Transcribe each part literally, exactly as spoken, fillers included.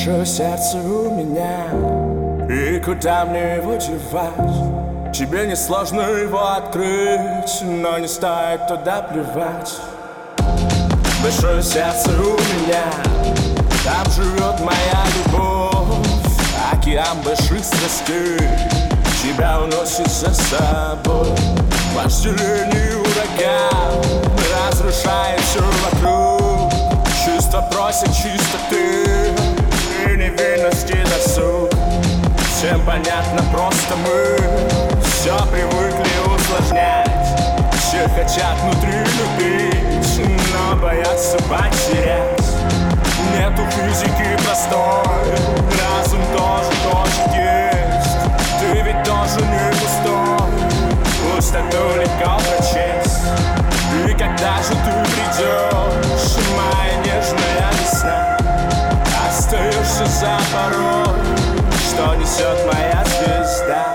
Большое сердце у меня, и куда мне его девать? Тебе не сложно его открыть, но не стоит туда плевать. Большое сердце у меня, там живет моя любовь. Океан больших страстей тебя уносит за собой. Вожделение ураган разрушает все вокруг. Чувство просит чистоты и невинности досуг. Всем понятно, просто мы все привыкли усложнять. Все хотят внутри любить, но боятся потерять. Нету физики простой, разум тоже хочет есть. Ты ведь тоже не пустой, пустоту легко прочесть. И когда же ты придешь, моя нежная весна, остаешься за порой, что несет моя звезда.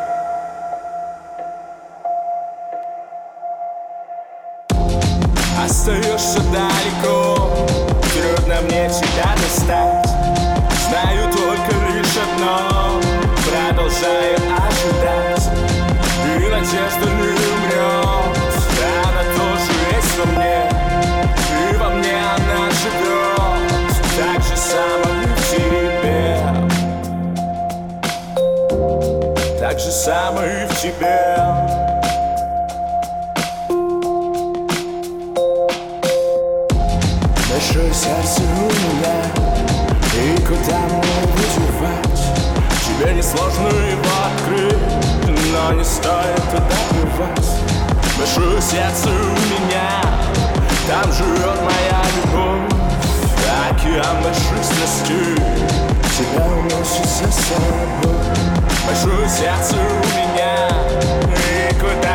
Остаешься далеко, трудно мне тебя достать. Знаю только лишь одно, продолжаю ожидать. И надежда не умрет, она тоже есть во мне. И во мне она живет, так же само и в тебе. Так же само и в тебе. Большое сердце у меня, и куда мне его девать? Тебе не сложно его открыть, но не стоит туда плевать. Большое сердце у меня, там живет моя любовь. Океан больших страстей тебя уносит за собой. Большое сердце у меня, и куда